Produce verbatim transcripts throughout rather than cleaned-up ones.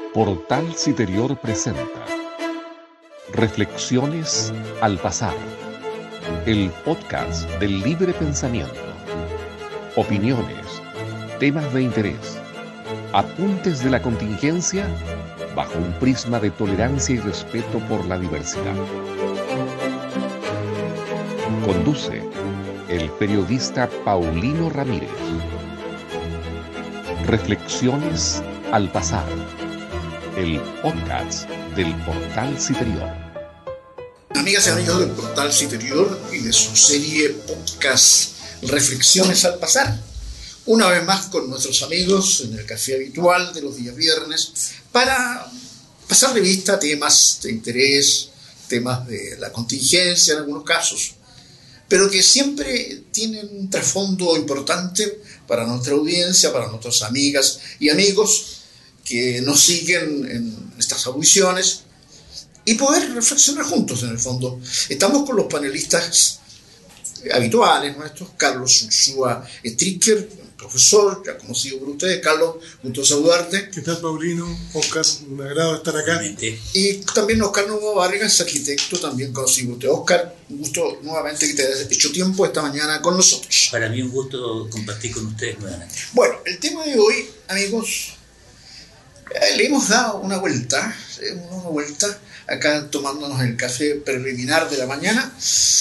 Portal Citerior presenta Reflexiones al Pasar, el podcast del libre pensamiento, opiniones, temas de interés, apuntes de la contingencia bajo un prisma de tolerancia y respeto por la diversidad. Conduce el periodista Paulino Ramírez. Reflexiones al Pasar, el podcast del Portal Citerior. Amigas y amigos del Portal Citerior y de su serie podcast Reflexiones al Pasar, una vez más con nuestros amigos en el café habitual de los días viernes para pasar revista a temas de interés, temas de la contingencia en algunos casos, pero que siempre tienen un trasfondo importante para nuestra audiencia, para nuestras amigas y amigos que nos siguen en estas audiciones y poder reflexionar juntos en el fondo. Estamos con los panelistas habituales nuestros, Carlos Ursúa Stricker, profesor, ya conocido por ustedes. Carlos, gusto saludarte. ¿Qué tal, Paulino? Oscar, un agrado estar acá. Y también Oscar Novo Vargas, arquitecto, también conocido por ustedes. Oscar, un gusto nuevamente que te hayas hecho tiempo esta mañana con nosotros. Para mí un gusto compartir con ustedes nuevamente. Bueno, el tema de hoy, amigos, eh, le hemos dado una vuelta, eh, una vuelta, acá tomándonos el café preliminar de la mañana.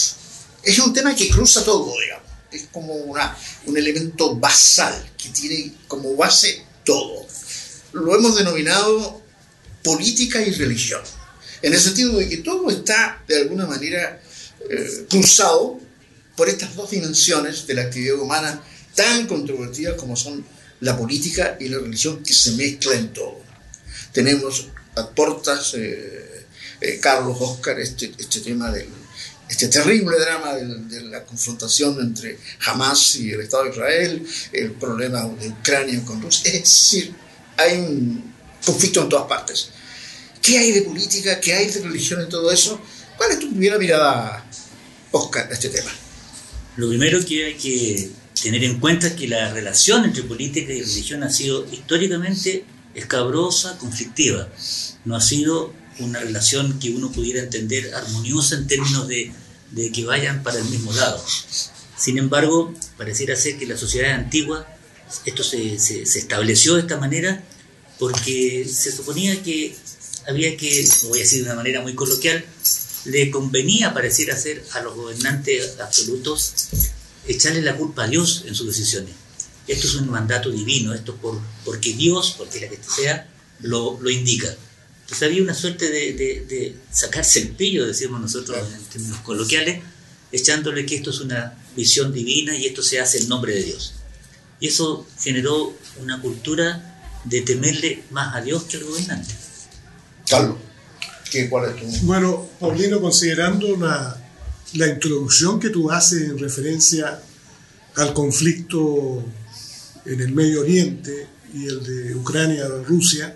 Es un tema que cruza todo, digamos. Es como una, un elemento basal que tiene como base todo. Lo hemos denominado política y religión, en el sentido de que todo está de alguna manera eh, cruzado por estas dos dimensiones de la actividad humana tan controvertidas como son la política y la religión, que se mezclan en todo. Tenemos a portas, eh, eh, Carlos, Oscar, este, este tema del este terrible drama de, de la confrontación entre Hamas y el Estado de Israel, el problema de Ucrania con Rusia. Es decir, hay un conflicto en todas partes. ¿Qué hay de política? ¿Qué hay de religión en todo eso? ¿Cuál es tu primera mirada, Oscar, a este tema? Lo primero que hay que tener en cuenta es que la relación entre política y religión ha sido históricamente escabrosa, conflictiva. No ha sido una relación que uno pudiera entender armoniosa en términos de, de que vayan para el mismo lado. Sin embargo, pareciera ser que en la sociedad antigua esto se, se, se estableció de esta manera porque se suponía que había que, lo voy a decir de una manera muy coloquial, le convenía, pareciera ser, a los gobernantes absolutos echarle la culpa a Dios en sus decisiones. Esto es un mandato divino, esto por, porque Dios, porque la que sea, lo, lo indica. Entonces había una suerte de, de, de sacarse el pillo, decíamos nosotros en términos coloquiales, echándole que esto es una visión divina y esto se hace en nombre de Dios. Y eso generó una cultura de temerle más a Dios que al gobernante. Carlos, ¿qué, ¿cuál es tu...? Bueno, Paulino, considerando la, la introducción que tú haces en referencia al conflicto en el Medio Oriente y el de Ucrania-Rusia,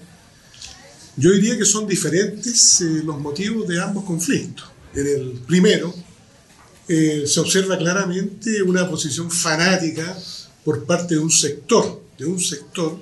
yo diría que son diferentes eh, los motivos de ambos conflictos. En el primero, eh, se observa claramente una posición fanática por parte de un sector, de un sector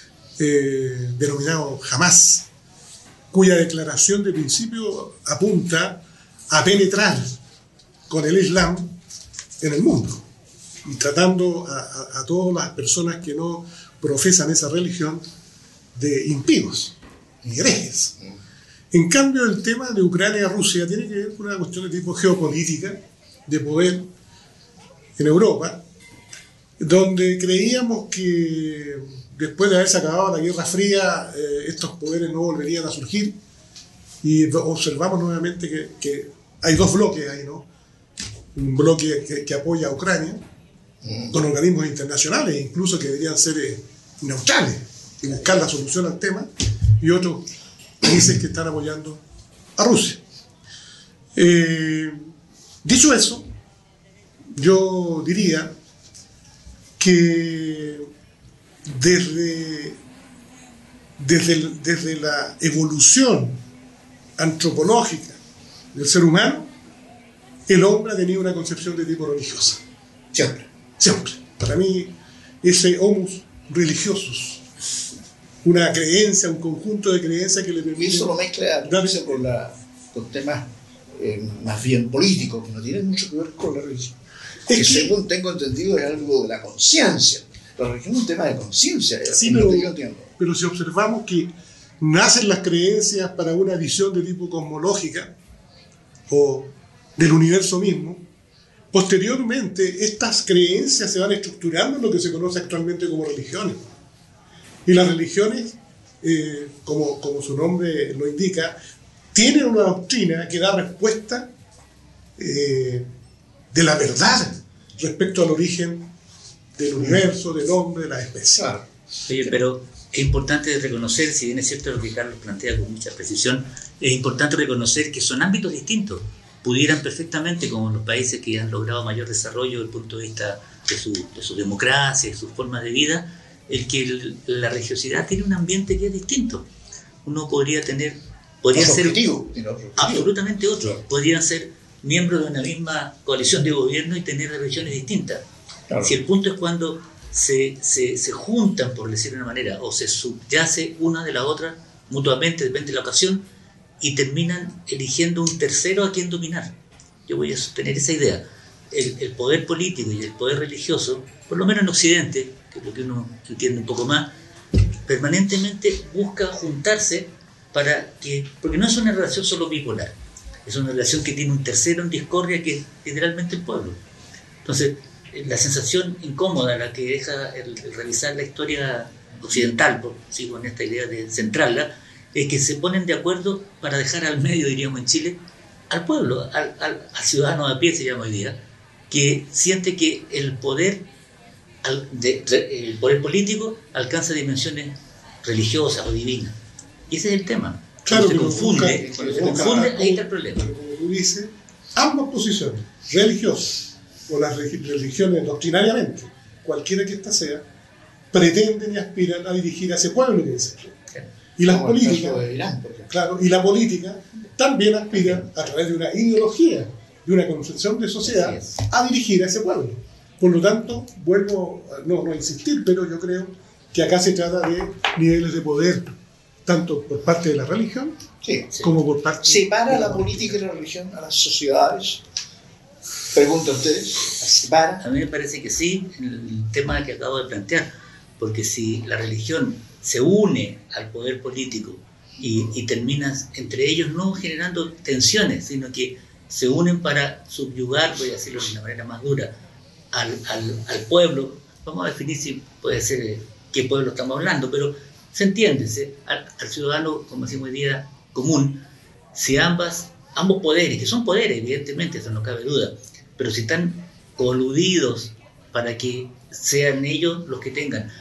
eh, denominado Hamas, cuya declaración de principio apunta a penetrar con el Islam en el mundo, y tratando a, a, a todas las personas que no profesan esa religión de impíos y herejes. En cambio, el tema de Ucrania y Rusia tiene que ver con una cuestión de tipo geopolítica, de poder en Europa, donde creíamos que después de haberse acabado la Guerra Fría, eh, estos poderes no volverían a surgir, y observamos nuevamente que, que hay dos bloques ahí, ¿no? Un bloque que, que apoya a Ucrania, mm. con organismos internacionales, incluso que deberían ser eh, neutrales y buscar la solución al tema, y otros países que están apoyando a Rusia. Eh, dicho eso, yo diría que desde, desde, desde la evolución antropológica del ser humano, el hombre ha tenido una concepción de tipo religiosa. Siempre. Siempre. Para mí, ese homus religiosus una creencia, un conjunto de creencias que le Y permiten... eso lo mezcla darse- con, la, con temas eh, más bien políticos, que no tienen mucho que ver con la religión. Es que que- según tengo entendido es algo de la conciencia. La religión es un tema de conciencia, Sí, es lo pero, que yo entiendo. pero si observamos que nacen las creencias para una visión de tipo cosmológica o del universo mismo, posteriormente estas creencias se van estructurando en lo que se conoce actualmente como religiones. Y las religiones, eh, como, como su nombre lo indica, tienen una doctrina que da respuesta eh, de la verdad respecto al origen del universo, del hombre, de la especie. Claro. Oye, pero es importante reconocer, si bien es cierto lo que Carlos plantea con mucha precisión, es importante reconocer que son ámbitos distintos. Pudieran perfectamente, como los países que han logrado mayor desarrollo desde el punto de vista de su, de su democracia, de sus formas de vida, el que el, la religiosidad tiene un ambiente que es distinto. Uno podría tener, podría Otro ser objetivo, tiene otro objetivo. absolutamente otro. Podrían ser miembros de una misma coalición de gobierno y tener religiones distintas. Claro. Si el punto es cuando se, se, se juntan, por decirlo de una manera, o se subyace una de la otra mutuamente, depende de la ocasión, y terminan eligiendo un tercero a quien dominar. Yo voy a sostener esa idea. El, el poder político y el poder religioso, por lo menos en Occidente, que es lo que uno entiende un poco más, permanentemente busca juntarse para que, porque no es una relación solo bipolar, es una relación que tiene un tercero en discordia que es generalmente el pueblo. Entonces, la sensación incómoda la que deja el, el revisar la historia occidental, por, sigo en esta idea de centrarla, es que se ponen de acuerdo para dejar al medio, diríamos en Chile, al pueblo, al, al, al ciudadano de a pie se llama hoy día, que siente que el poder, al, de, el poder político alcanza dimensiones religiosas o divinas. Y ese es el tema. Claro, Cuando se pero confunde, busca- cuando se busca- confunde, ahí está el problema. Pero como tú dices, ambas posiciones, religiosas o las regi- religiones doctrinariamente, cualquiera que ésta sea, pretenden y aspiran a dirigir a ese pueblo que es. Y las Como el políticas, caso de Irán, por ejemplo. claro, y la política también aspira a través de una ideología, de una concepción de sociedad, Así es. a dirigir a ese pueblo. Por lo tanto, vuelvo, a- no, no a insistir, pero yo creo que acá se trata de niveles de poder, tanto por parte de la religión Sí. como por parte ¿Separa de la política y la religión a las sociedades? Pregunta a ustedes. ¿La separa? A mí me parece que sí, en el tema que acabo de plantear, porque si la religión se une al poder político y, y termina entre ellos no generando tensiones, sino que se unen para subyugar, voy a decirlo de una manera más dura, al, al, al pueblo, vamos a definir si puede ser eh, qué pueblo estamos hablando, pero se entiende, se, al, al ciudadano, como decimos hoy día, común, si ambas, ambos poderes, que son poderes, evidentemente, eso no cabe duda, pero si están coludidos para que sean ellos los que tengan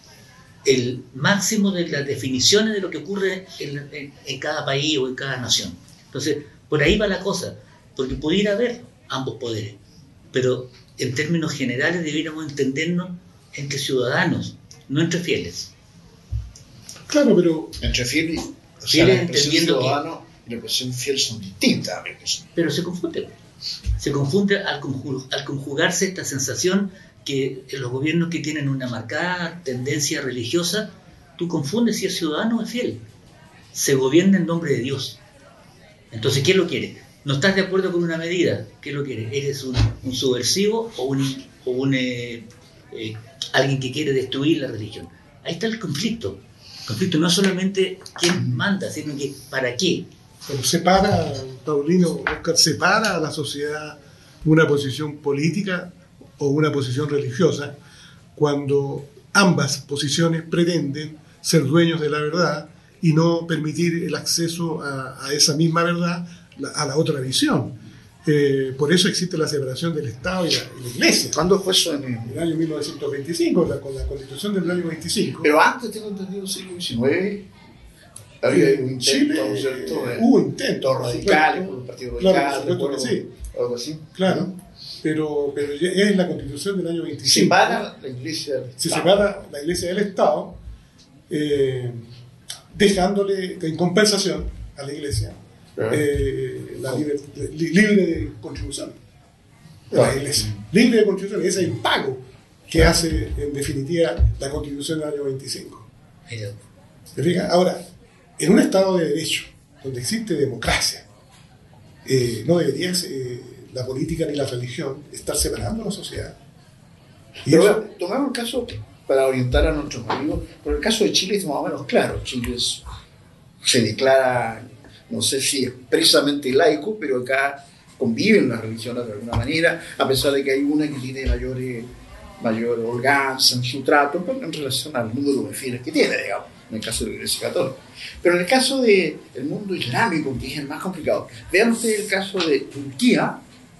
el máximo de las definiciones de lo que ocurre en, en, en cada país o en cada nación. Entonces, por ahí va la cosa, porque pudiera haber ambos poderes, pero en términos generales debiéramos entendernos entre ciudadanos, no entre fieles. Claro, pero Entre fiel y... O sea, Fieles la expresión entendiendo que- ciudadano y la expresión fiel son distintas. a veces. Pero se confunde. Se confunde al, conju- al conjugarse esta sensación que en los gobiernos que tienen una marcada tendencia religiosa, tú confundes si es ciudadano o es fiel. Se gobierna en nombre de Dios. Entonces, ¿quién lo quiere? ¿No estás de acuerdo con una medida? ¿Quién lo quiere? ¿Eres un, un subversivo o un, o un eh, eh, alguien que quiere destruir la religión? Ahí está el conflicto. El conflicto no es solamente quién manda, sino que ¿para qué? Pero separa, Paulino, Oscar, separa a la sociedad una posición política o una posición religiosa cuando ambas posiciones pretenden ser dueños de la verdad y no permitir el acceso a, a esa misma verdad la- a la otra visión. Eh, por eso existe la separación del Estado y la, y la Iglesia. ¿Cuándo fue eso? En En el año mil novecientos veinticinco, la- con la Constitución del año veinticinco. Pero antes, tengo entendido, el siglo diecinueve, había un en intento, Chile ¿no es cierto? eh, de- hubo intentos Los radicales, por por el Partido Claro, Radical, por supuesto que recuerdo, algo así. Claro, pero, pero ya es la Constitución del año veinticinco. Separa la iglesia del Se Estado. separa la Iglesia del Estado, eh, dejándole en compensación a la Iglesia eh, la libre, li- libre de contribución. La Claro. Iglesia, libre de contribución, ese es el pago que hace en definitiva la Constitución del año veinticinco. Mira, Ahora, en un Estado de Derecho, donde existe democracia, eh, no debería eh, la política ni la religión estar separando a la sociedad. Y Pero eso, bueno, tomamos el caso para orientar a nuestros amigos, pero el caso de Chile es más o menos claro. Chile es, se declara, no sé si expresamente laico, pero acá conviven las religiones de alguna manera, a pesar de que hay una que tiene mayor, eh, mayor holganza en su trato, pero en relación al número de fieles que tiene, digamos, en el caso de la Iglesia Católica. Pero en el caso del mundo islámico, que es el más complicado, vean ustedes el caso de Turquía,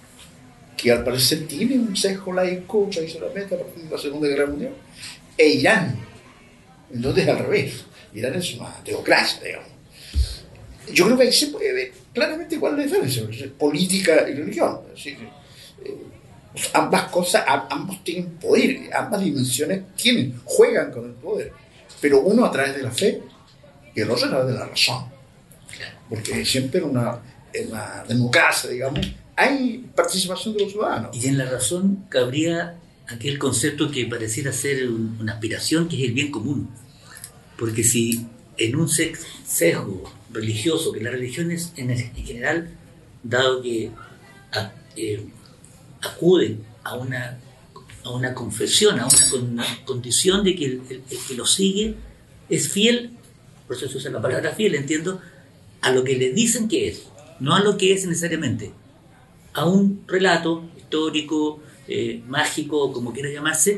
que al parecer tiene un sesgo laico tradicionalmente a partir de la Segunda Guerra Mundial, e Irán, entonces al revés. Irán es una teocracia, digamos. Yo creo que ahí se puede ver claramente cuál es la diferencia, política y religión. Es decir, eh, ambas cosas, ambos tienen poder, ambas dimensiones tienen, juegan con el poder, pero uno a través de la fe y el otro a través de la razón. Porque siempre en una, en una democracia, digamos, hay participación de los ciudadanos. Y en la razón cabría aquel concepto que pareciera ser un, una aspiración, que es el bien común. Porque si en un sesgo religioso, que las religiones en, el, en general, dado que a, eh, acuden a una, a una confesión, a una, con, una condición de que el, el, el que lo sigue es fiel, por eso se usa la palabra fiel, entiendo, a lo que le dicen que es, no a lo que es necesariamente, a un relato histórico, eh, mágico, como quiera llamarse,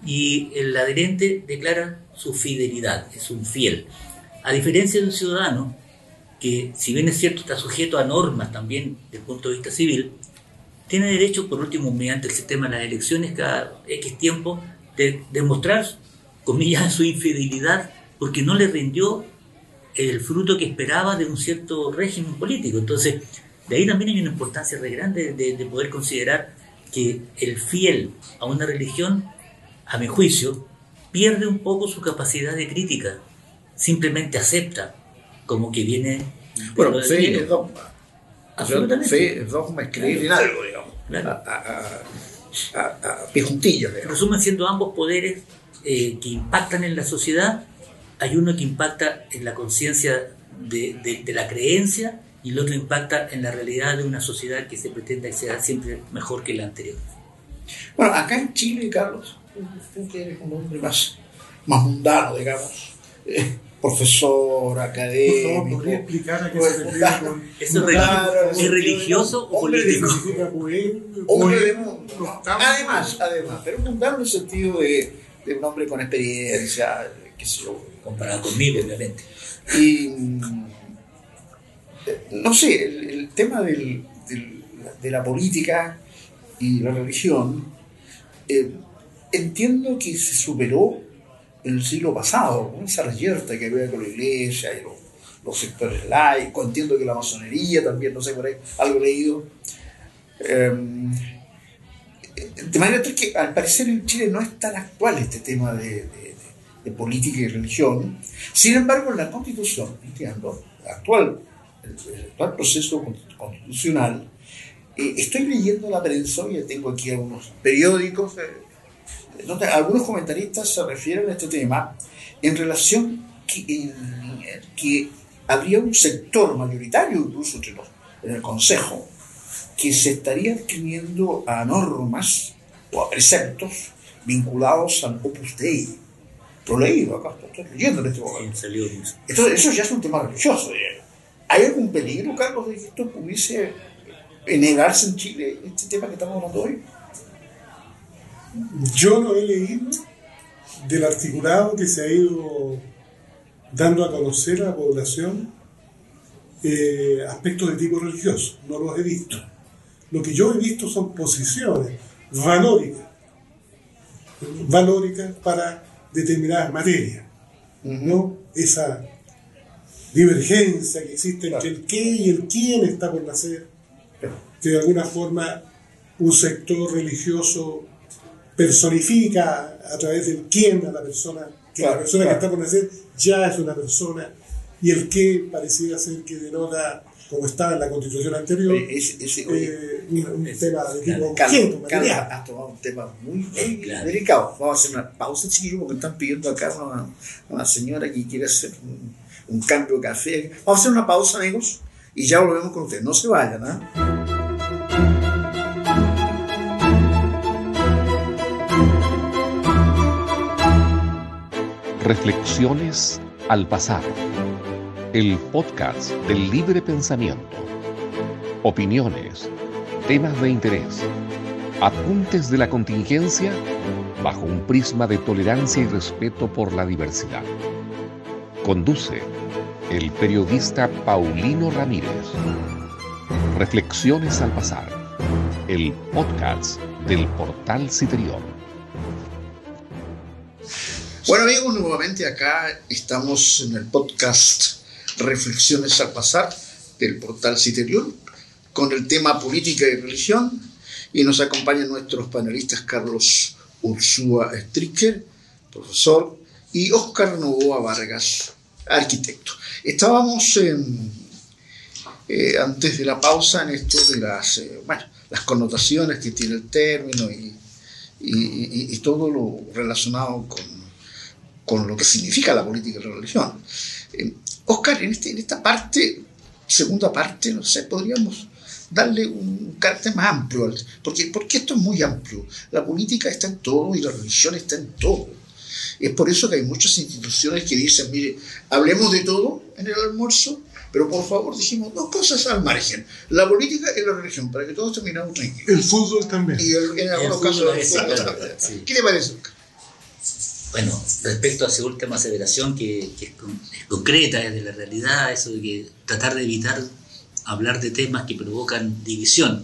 y el adherente declara su fidelidad, es un fiel. A diferencia de un ciudadano que, si bien es cierto, está sujeto a normas también desde el punto de vista civil, tiene derecho, por último, mediante el sistema de las elecciones, cada X tiempo, de demostrar, comillas, su infidelidad, porque no le rindió el fruto que esperaba de un cierto régimen político. Entonces, de ahí también hay una importancia re grande de, de poder considerar que el fiel a una religión, a mi juicio, pierde un poco su capacidad de crítica, simplemente acepta como que viene... Bueno, fe es dogma. Absolutamente. Fe es dogma, es creer en algo, digamos, claro. a, a, a, a, a pie juntillas. En resumen, siendo ambos poderes eh, que impactan en la sociedad, hay uno que impacta en la conciencia de, de, de la creencia, y el otro impacta en la realidad de una sociedad que se pretende que sea siempre mejor que la anterior. Bueno, acá en Chile, Carlos, tú que eres un hombre más, más mundano, digamos, eh, profesor, académico... Por favor, ¿podría explicar a qué se refiere con... ¿Eso es religioso o político? Hombre de mundo. Además, además, pero mundano en el sentido de, de un hombre con experiencia, qué sé yo. Comparado conmigo, obviamente. Y... no sé, el, el tema del, del, de la política y la religión, eh, entiendo que se superó en el siglo pasado, con esa reyerta que había con la iglesia y los, los sectores laicos. Entiendo que la masonería también, no sé, por ahí, algo leído. Eh, de manera tal que al parecer en Chile no es tan actual este tema de, de, de, de política y religión. Sin embargo, en la Constitución, entiendo, la actual el actual proceso constitucional, eh, estoy leyendo la prensa, y tengo aquí algunos periódicos, eh, donde algunos comentaristas se refieren a este tema en relación que, en, que habría un sector mayoritario, incluso entre los, en el Consejo, que se estaría escribiendo a normas o a preceptos vinculados al Opus Dei. Lo he leído acá, estoy leyendo en este momento. Entonces, eso ya es un tema religioso, digamos. ¿Hay algún peligro, Carlos, de que esto pudiese negarse en Chile, este tema que estamos hablando hoy? Yo no he leído del articulado que se ha ido dando a conocer a la población eh, aspectos de tipo religioso. No los he visto. Lo que yo he visto son posiciones valóricas, valóricas para determinadas materias. Uh-huh. ¿No? Esa divergencia que existe entre el qué y el quién está por nacer, que de alguna forma un sector religioso personifica a través del quién a la persona, que claro, la persona claro. que está por nacer ya es una persona, y el qué pareciera ser que denota como estaba en la constitución anterior, ese, ese, oye, eh, un, un ese, tema de tipo Carlos, objeto, Carlos material. has tomado un tema muy, muy Claro. delicado. Vamos a hacer una pausa, chiquillos, porque están pidiendo acá a una, una señora que quiere hacer un, un cambio de café. Vamos a hacer una pausa, amigos, y ya volvemos con ustedes. No se vayan, ¿eh? Reflexiones al pasar. El podcast del libre pensamiento. Opiniones, temas de interés, apuntes de la contingencia bajo un prisma de tolerancia y respeto por la diversidad. Conduce el periodista Paulino Ramírez. Reflexiones al pasar. El podcast del portal Citerión. Bueno, amigos, nuevamente acá estamos en el podcast Reflexiones al pasar del portal Citerión con el tema política y religión, y nos acompañan nuestros panelistas Carlos Ursúa Stricker, profesor, y Óscar Novoa Vargas, arquitecto. Estábamos en, eh, antes de la pausa en esto de las, eh, bueno, las connotaciones que tiene el término y, y, y, y todo lo relacionado con con lo que significa la política y la religión. Eh, Óscar, en, este, en esta parte, segunda parte, no sé, podríamos darle un carácter más amplio, porque, porque esto es muy amplio. La política está en todo y la religión está en todo. Es por eso que hay muchas instituciones que dicen, mire, hablemos de todo en el almuerzo, pero por favor dijimos dos cosas al margen, la política y la religión, para que todos terminemos tranquilos. El fútbol también. Y el, en algunos casos el fútbol también. Sí. ¿Qué te parece, Óscar? Bueno, respecto a esa última aseveración que, que es, con, es concreta, es de la realidad, eso de que tratar de evitar hablar de temas que provocan división.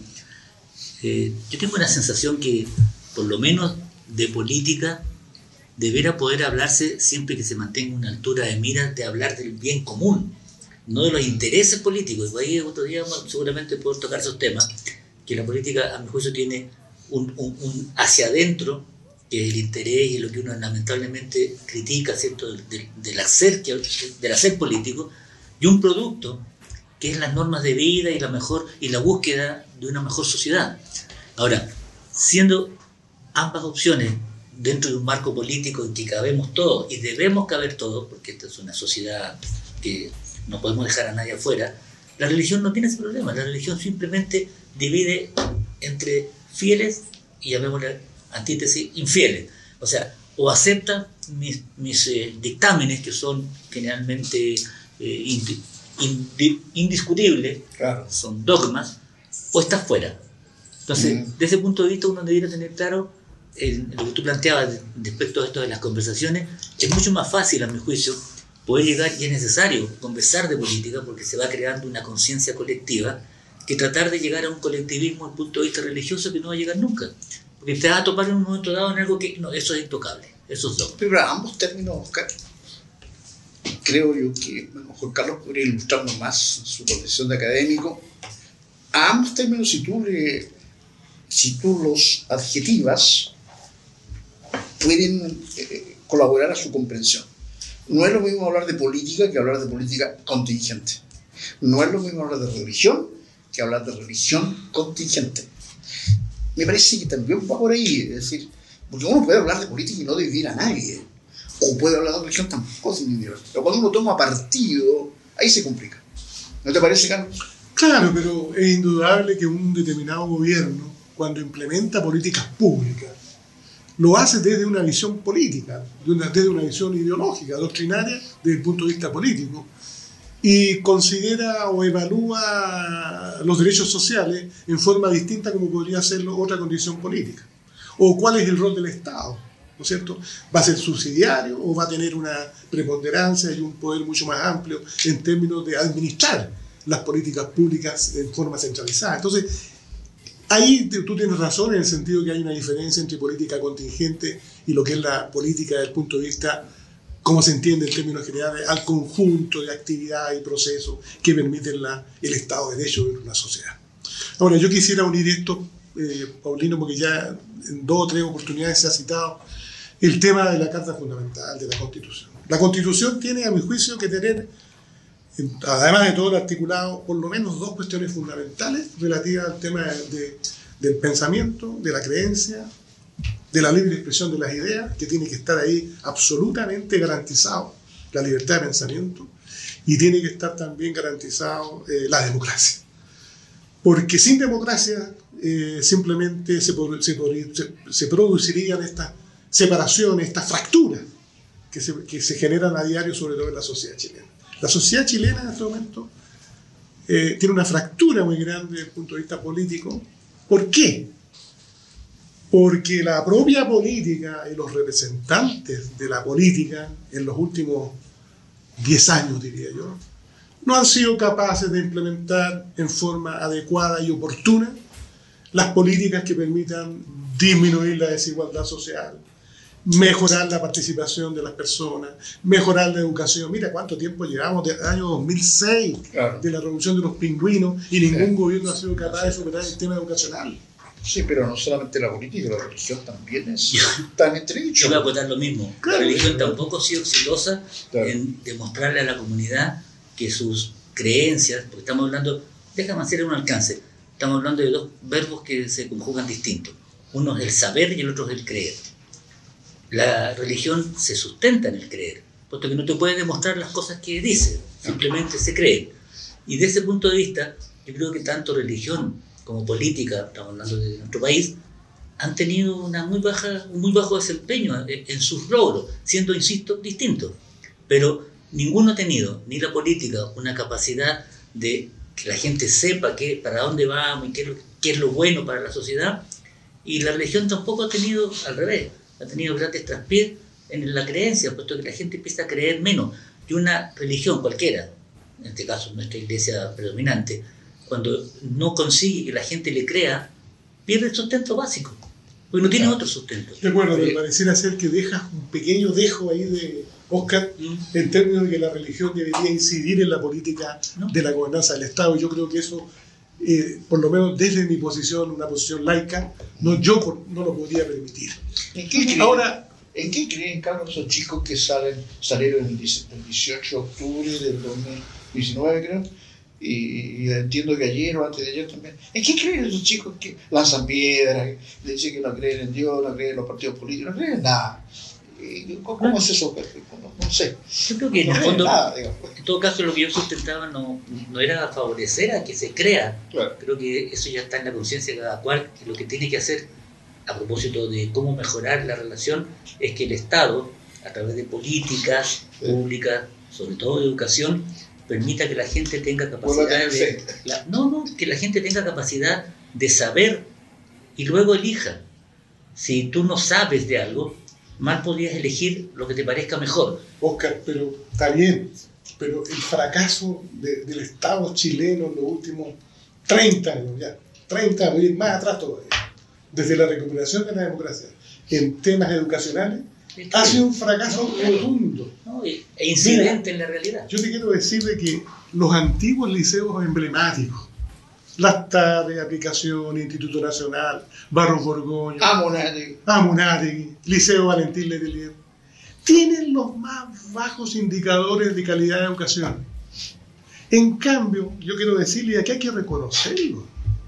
Eh, yo tengo una sensación que, por lo menos de política, deberá poder hablarse siempre que se mantenga una altura de miras de hablar del bien común, no de los intereses políticos. Y ahí otro día seguramente puedo tocar esos temas, que la política, a mi juicio, tiene un, un, un hacia adentro, que es el interés y lo que uno lamentablemente critica, ¿cierto?, del, del, hacer, del hacer político, y un producto que es las normas de vida y la, mejor, y la búsqueda de una mejor sociedad. Ahora, siendo ambas opciones dentro de un marco político en que cabemos todos, y debemos caber todos, porque esta es una sociedad que no podemos dejar a nadie afuera, la religión no tiene ese problema. La religión simplemente divide entre fieles y, llamémosle antítesis, infieles. O sea, o aceptan mis, mis eh, dictámenes, que son generalmente eh, indi, indi, indiscutibles, claro, son dogmas, o estás fuera. Entonces, mm. desde ese punto de vista, uno debería tener claro el, lo que tú planteabas respecto a esto de las conversaciones. Es mucho más fácil, a mi juicio, poder llegar, y es necesario conversar de política, porque se va creando una conciencia colectiva, que tratar de llegar a un colectivismo desde el punto de vista religioso que no va a llegar nunca. Porque te vas a topar en un momento dado en algo que no, eso es intocable, eso es dogma. Pero a ambos términos, Óscar, creo yo que a lo mejor Carlos podría ilustrarnos más su condición de académico. A ambos términos, si tú, le, si tú los adjetivas, pueden eh, colaborar a su comprensión. No es lo mismo hablar de política que hablar de política contingente. No es lo mismo hablar de religión que hablar de religión contingente. Me parece que también va por ahí, es decir, porque uno puede hablar de política y no dividir a nadie, o puede hablar de religión tampoco sin dividir, pero cuando uno toma partido, ahí se complica. ¿No te parece, Carlos? Claro, pero es indudable que un determinado gobierno, cuando implementa políticas públicas, lo hace desde una visión política, desde una visión ideológica, doctrinaria, desde el punto de vista político, y considera o evalúa los derechos sociales en forma distinta como podría hacerlo otra condición política. O cuál es el rol del Estado, ¿no es cierto? ¿Va a ser subsidiario o va a tener una preponderancia y un poder mucho más amplio en términos de administrar las políticas públicas en forma centralizada? Entonces, ahí tú tienes razón en el sentido que hay una diferencia entre política contingente y lo que es la política desde el punto de vista, como se entiende en términos generales, al conjunto de actividades y procesos que permiten la, el Estado de Derecho de una sociedad. Ahora, yo quisiera unir esto, eh, Paulino, porque ya en dos o tres oportunidades se ha citado el tema de la Carta Fundamental, de la Constitución. La Constitución tiene, a mi juicio, que tener además de todo el articulado, por lo menos dos cuestiones fundamentales relativas al tema de, de, del pensamiento, de la creencia, de la libre expresión de las ideas, que tiene que estar ahí absolutamente garantizado la libertad de pensamiento, y tiene que estar también garantizado eh, la democracia. Porque sin democracia eh, simplemente se, se, se, se producirían estas separaciones, estas fracturas que se, que se generan a diario, sobre todo en la sociedad chilena. La sociedad chilena en este momento eh, tiene una fractura muy grande desde el punto de vista político. ¿Por qué? Porque la propia política y los representantes de la política en los últimos diez años, diría yo, no han sido capaces de implementar en forma adecuada y oportuna las políticas que permitan disminuir la desigualdad social, mejorar la participación de las personas, mejorar la educación. Mira cuánto tiempo llevamos, del año dos mil seis, claro, de la revolución de los pingüinos, y ningún sí. gobierno ha sido capaz de superar el tema educacional. Sí, pero no solamente la política, la religión también es tan estrecho. Yo voy a acotar lo mismo. Claro, la religión claro. tampoco ha sido exitosa claro. en demostrarle a la comunidad que sus creencias, porque estamos hablando, déjame hacer un alcance, estamos hablando de dos verbos que se conjugan distintos. Uno es el saber y el otro es el creer. La religión se sustenta en el creer, puesto que no te puede demostrar las cosas que dice, simplemente se cree. Y de ese punto de vista, yo creo que tanto religión como política, estamos hablando de nuestro país, han tenido una muy baja, un muy bajo desempeño en, en sus logros, siendo, insisto, distintos. Pero ninguno ha tenido, ni la política, una capacidad de que la gente sepa qué, para dónde vamos y qué es, lo, qué es lo bueno para la sociedad, y la religión tampoco ha tenido, al revés, ha tenido grandes traspiés en la creencia, puesto que la gente empieza a creer menos. Y una religión cualquiera, en este caso nuestra iglesia predominante, cuando no consigue que la gente le crea, pierde el sustento básico, porque no tiene claro. otro sustento. De acuerdo, me pareciera ser que dejas un pequeño dejo ahí de Oscar, ¿Mm? en términos de que la religión debería incidir en la política ¿No? de la gobernanza del Estado. Yo creo que eso, eh, por lo menos desde mi posición, una posición laica, no, yo por, no lo podría permitir. ¿En qué creen, Ahora, ¿en qué creen, Carlos, esos chicos que salen, salieron el dieciocho de octubre del dos mil diecinueve, creo? Y, y entiendo que ayer o antes de ayer también. ¿En qué creen esos chicos que lanzan piedras, que dicen que no creen en Dios, no creen en los partidos políticos, no creen en nada? ¿Cómo no. es eso? No, no sé. Yo creo que en no el fondo, nada, en todo caso, lo que yo sustentaba no, no era favorecer a que se crea. Claro. Creo que eso ya está en la conciencia de cada cual, que lo que tiene que hacer, a propósito de cómo mejorar la relación, es que el Estado, a través de políticas sí. públicas, sobre todo de educación, permita que la gente tenga capacidad de... La, no, no, que la gente tenga capacidad de saber y luego elija. Si tú no sabes de algo, mal podrías elegir lo que te parezca mejor. Oscar, pero está bien, pero el fracaso de, del Estado chileno en los últimos treinta años, ya, treinta años, ir más atrás todavía, desde la recuperación de la democracia, en temas educacionales, ha sido un fracaso rotundo. No, e incidente Mira, en la realidad. Yo te quiero decir de que los antiguos liceos emblemáticos, Las Tardes, Aplicación, Instituto Nacional, Barros Borgoño, Amunátegui, Amunátegui, Liceo Valentín Letelier, tienen los más bajos indicadores de calidad de educación. En cambio, yo quiero decirle que hay que reconocerlo.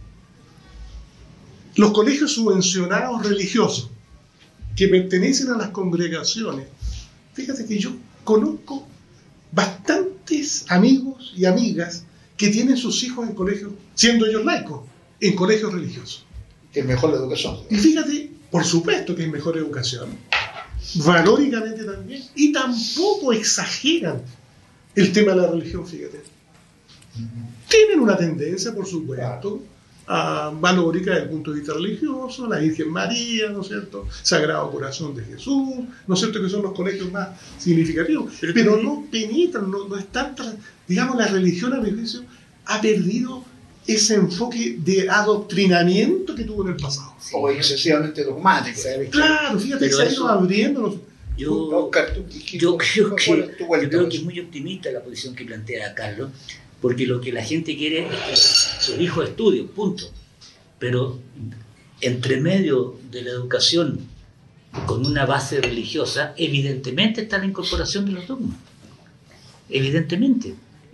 Los colegios subvencionados religiosos que pertenecen a las congregaciones, fíjate que yo conozco bastantes amigos y amigas que tienen sus hijos en colegios, siendo ellos laicos, en colegios religiosos. Que es mejor la educación. Y fíjate, por supuesto que es mejor educación, valóricamente también, y tampoco exageran el tema de la religión, fíjate. Tienen una tendencia, por supuesto, a valórica desde el punto de vista religioso, la Virgen María, ¿no es cierto?, Sagrado Corazón de Jesús, ¿no es cierto?, que son los colegios más significativos, pero, pero no penetran, no, no están, digamos, la religión a mi juicio ha perdido ese enfoque de adoctrinamiento que tuvo en el pasado. O excesivamente dogmático. Claro, fíjate, pero se ha ido abriendo los... Yo, Oscar, tú, yo, creo que, yo creo que es muy optimista la posición que plantea Carlos, porque lo que la gente quiere es que sus hijos estudien, punto. Pero entre medio de la educación con una base religiosa, evidentemente está la incorporación de los dogmas. Evidentemente.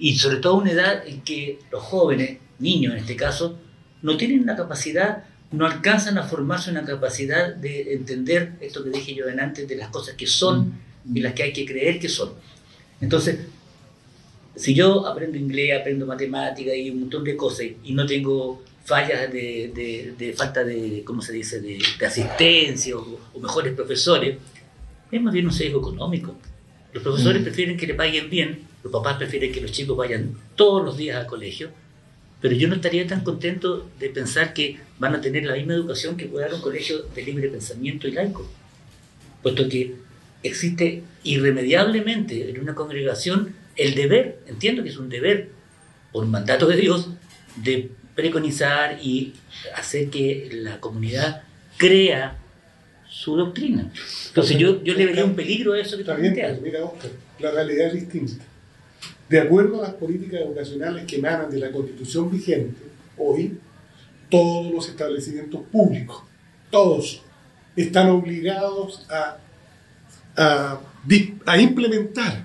y sobre todo una edad en que los jóvenes, niños en este caso, no tienen una capacidad, no alcanzan a formarse una capacidad de entender esto que dije yo antes, de las cosas que son y las que hay que creer que son. Entonces, si yo aprendo inglés, aprendo matemáticas y un montón de cosas y no tengo fallas de, de, de falta de, ¿cómo se dice?, de, de asistencia o, o mejores profesores, es más bien un sesgo económico. Los profesores mm. prefieren que le paguen bien, los papás prefieren que los chicos vayan todos los días al colegio, pero yo no estaría tan contento de pensar que van a tener la misma educación que puede dar un colegio de libre pensamiento y laico, puesto que existe irremediablemente en una congregación el deber, entiendo que es un deber, por mandato de Dios, de preconizar y hacer que la comunidad crea su doctrina. Entonces yo, yo le vería un peligro a eso que tú planteas. Mira, Oscar, la realidad es distinta. De acuerdo a las políticas educacionales que emanan de la Constitución vigente, hoy todos los establecimientos públicos, todos, están obligados a, a, a implementar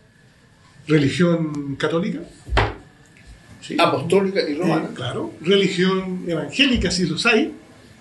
religión católica, ¿sí?, apostólica y romana, eh, claro, religión evangélica si los hay,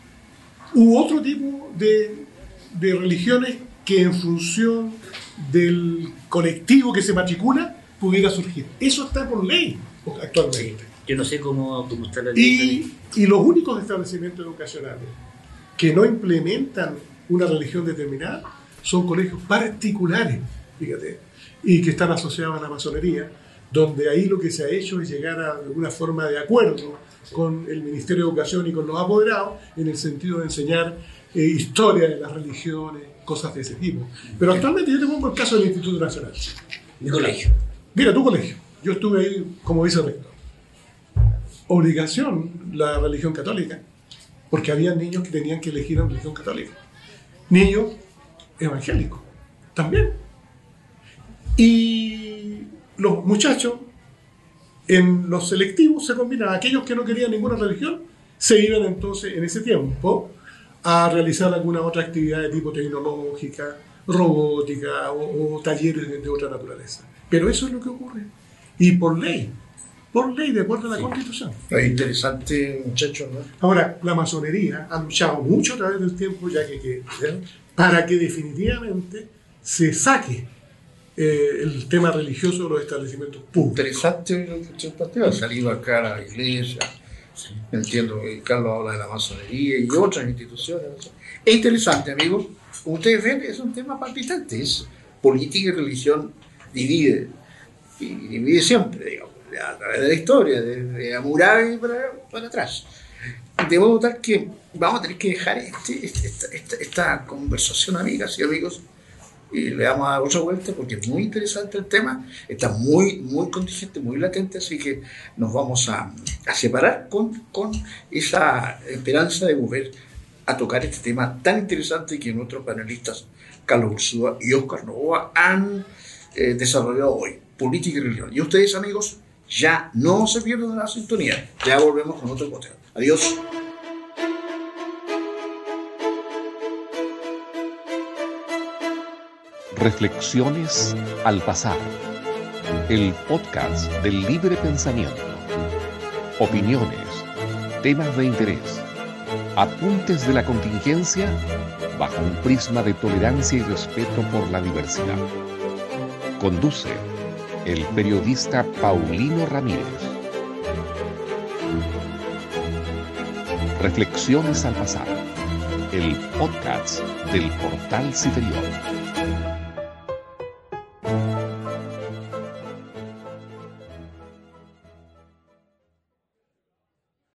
u otro tipo de, de religiones que en función del colectivo que se matricula pudiera surgir. Eso está por ley actualmente. Sí, yo no sé cómo, cómo está la ley. Y, y los únicos establecimientos educacionales que no implementan una religión determinada son colegios particulares, fíjate, y que están asociados a la masonería, donde ahí lo que se ha hecho es llegar a alguna forma de acuerdo con el Ministerio de Educación y con los apoderados en el sentido de enseñar eh, historia de las religiones, cosas de ese tipo. Pero actualmente yo te pongo el caso del Instituto Nacional. Mi colegio. Mira, tu colegio. Yo estuve ahí como vicerrector. Obligación la religión católica, porque había niños que tenían que elegir la religión católica. Niños evangélicos, también. Y los muchachos, en los selectivos se combinaban. Aquellos que no querían ninguna religión, se iban entonces en ese tiempo a realizar alguna otra actividad de tipo tecnológica, robótica o, o talleres de, de otra naturaleza. Pero eso es lo que ocurre. Y por ley, por ley, de acuerdo a la sí. Constitución. Es interesante, muchachos, ¿no? Ahora, la masonería ha luchado mucho a través del tiempo, ya que, que para que definitivamente se saque eh, el tema religioso de los establecimientos públicos. Interesante lo que usted planteó. Ha salido acá a la iglesia. Sí. Entiendo que Carlos habla de la masonería y otras instituciones. Es interesante, amigos. Como ustedes ven, es un tema palpitante. Es política y religión divide. Y divide siempre, digamos, a través de la historia, desde Hammurabi para, para atrás. De modo tal que vamos a tener que dejar este, este, esta, esta, esta conversación, amigas y amigos, y le damos a dar otra vuelta porque es muy interesante el tema, está muy, muy contingente, muy latente, así que nos vamos a, a separar con, con esa esperanza de volver a tocar este tema tan interesante que nuestros panelistas Carlos Ursúa y Óscar Novoa han eh, desarrollado hoy, política y religión. Y ustedes, amigos, ya no se pierdan la sintonía, ya volvemos con otro podcast. Adiós. Reflexiones al pasar. El podcast del libre pensamiento. Opiniones, temas de interés, apuntes de la contingencia bajo un prisma de tolerancia y respeto por la diversidad. Conduce el periodista Paulino Ramírez. Reflexiones al pasar. El podcast del Portal Citerior.